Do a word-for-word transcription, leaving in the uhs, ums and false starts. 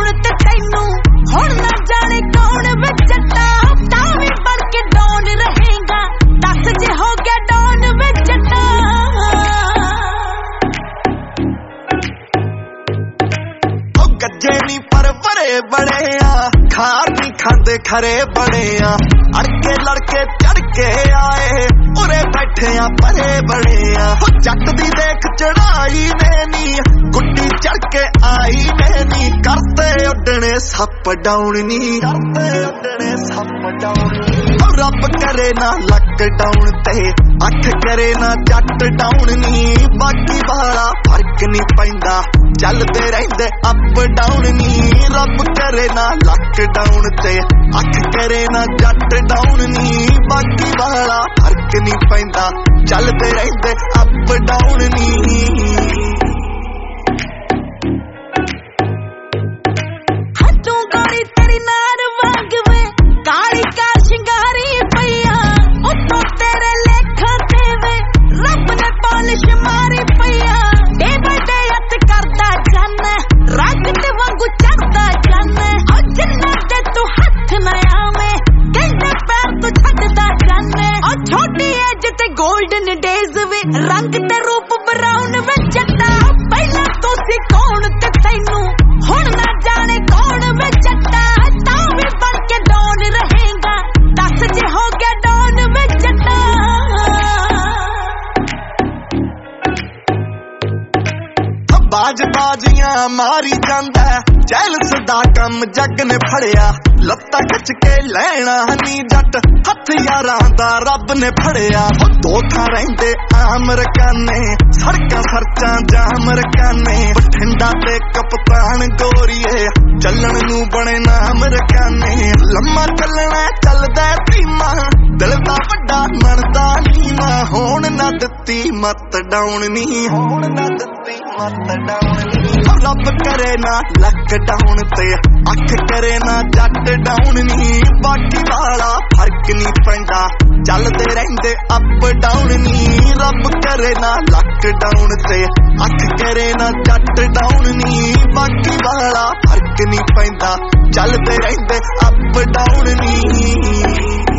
सिखाउण ते तैनू हुण ना जाने कौन वे जट्टा तावी बन के डॉन रहेगा दस जे हो गया डॉन वे जट्टा ओ गज्जे नी पर बड़े बड़े आ खार नी खांदे खरे बड़े आ अड़के लड़के चढ़ के आए उरे बैठे आ परे बड़े आ जट दी देख चढ़ाई ने नी गुड्डी चढ़ के आई ने नी करते उडने सप डाउन नी करते उडने सप डाउन रब करे ना लॉकडाउन ते अख करे ना जट डाउन नी बाकी वाला फर्क नी पैंदा चलदे रहिंदे अप डाउन नी रब करे ना लॉकडाउन ते अख करे ना जट डाउन नी बाकी वाला फर्क नी पैंदा चलदे रहिंदे अप डाउन नी हटू गोरी तेरी नार वांग वे काली का शिंगारी पैया उत्तों तेरे लेखा देवे रब ने पॉलिश मारी पैया डे बाय डे हथ करदा जाने रंग ते वांगू चढ़दा जाने ओ जिन्ना दे तू हथ ना आवे कहंदे पैर तू छड्डदा जाने ओ छोटी एज ते गोल्डन डेज वे रंग ते रूप ब्राउन वे जट्टा पहला तू सी कौन ते तैनू हुण ना जाने कौन वे जट्टा तावी बन के डॉन रहेगा दस जे हो गया डॉन वे जट्टा बाज बाजियां मारी जांदा जैलस दा कम जग ने फड़िया लत्ता खिच के लैना नी जट हथ यारां दा रब ने फड़िया दो थां रहिंदे अमरीकाने सड़कां सरचां जाम रकाने बठिंडा ते कप्तान गोरीए चलण नू बने नाम रकाने लम्मा चलना चलदा धीमा दिल दा वड्डा मनदा नीवा होण ना दित्ती मत डाउन नी होण ना दित्ती मत डाउन नी रब करे ना लॉकडाउन ते अख करे ना जट डाउन नी बाकी वाला फर्क नी पैंदा चलदे रहिंदे अप डाउन नी रब करे ना लॉकडाउन ते अख करे ना जट डाउन नी बाकी वाला फर्क नी पैंदा चलदे रहिंदे अप डाउन नी